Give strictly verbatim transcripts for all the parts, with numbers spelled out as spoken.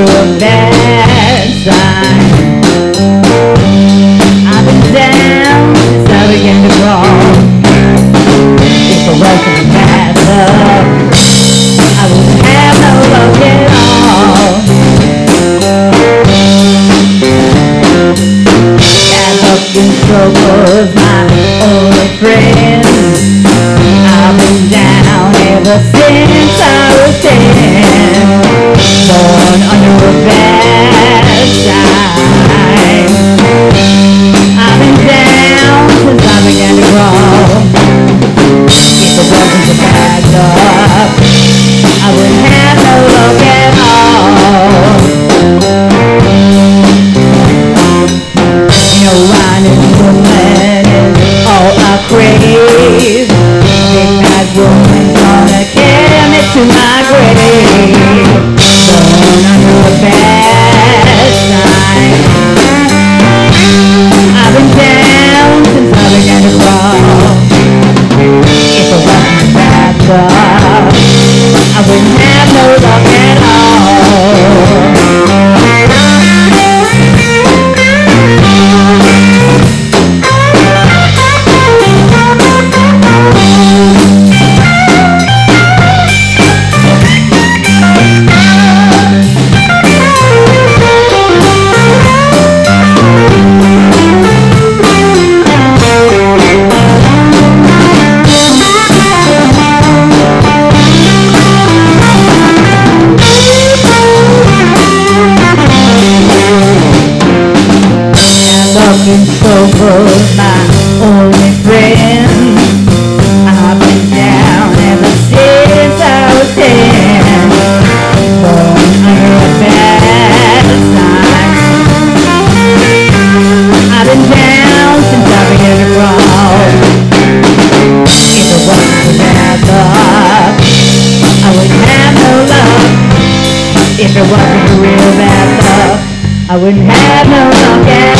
a bad sign. I've been down since I began to crawl. If it wasn't bad luck, I wouldn't have no luck at all. Bad luck and trouble's my only friend. I've been down ever since I was ten, born under a bad sign. I've been down since I began to crawl. If it wasn't for bad luck, I wouldn't have no luck at all. You know, whining woman is all I crave. Big bad woman gonna carry me to my grave. Born under a bad sign. I've been down since I began to crawl. If it wasn't for bad luck, I wouldn't have no luck at all. Luck and trouble's my only friend. I've been down ever since I was ten, born under a bad sign. I've been down since I began to crawl. If it wasn't for bad luck, I wouldn't have no luck. If it wasn't for real bad luck, I wouldn't have no luck at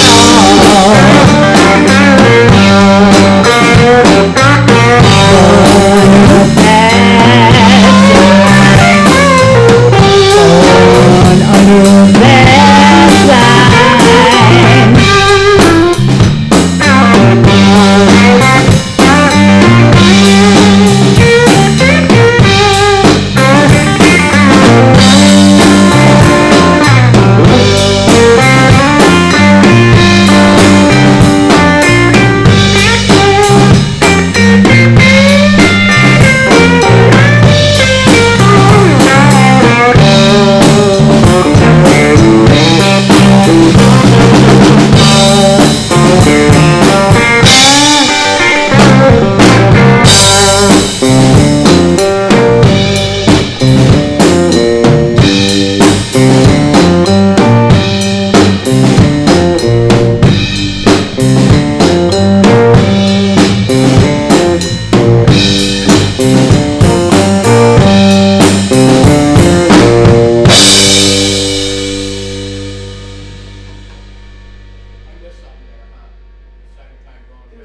all. Oh,